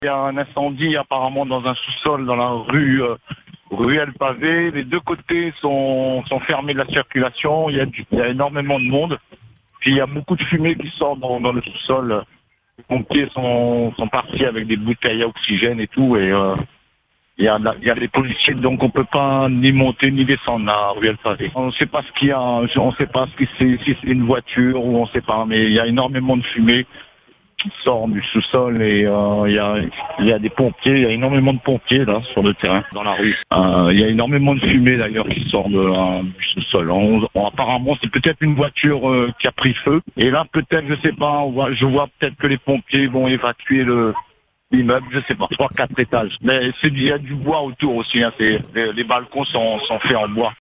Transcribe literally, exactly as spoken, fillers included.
Il y a un incendie apparemment dans un sous-sol dans la rue euh, Ruelle Pavé. Les deux côtés sont, sont fermés de la circulation. Il y, a du, il y a énormément de monde. Puis il y a beaucoup de fumée qui sort dans, dans le sous-sol. Les pompiers sont, sont partis avec des bouteilles à oxygène et tout. Et euh, il y a, il y a des policiers, donc on peut pas ni monter ni descendre à Ruelle Pavé. On ne sait pas ce qu'il y a. On ne sait pas ce que c'est, si c'est une voiture ou on ne sait pas. Mais il y a énormément de fumée qui sort du sous-sol et euh, il y a il y a des pompiers, il y a énormément de pompiers là sur le terrain, dans la rue. Euh, il y a énormément de fumée d'ailleurs qui sort de, euh, du sous-sol. On, on, apparemment c'est peut-être une voiture euh, qui a pris feu. Et là peut-être, je sais pas, on voit, je vois peut-être que les pompiers vont évacuer le l'immeuble, je sais pas, trois, quatre étages. Mais c'est il y a du bois autour aussi. Hein, c'est, les, les balcons sont, sont faits en bois.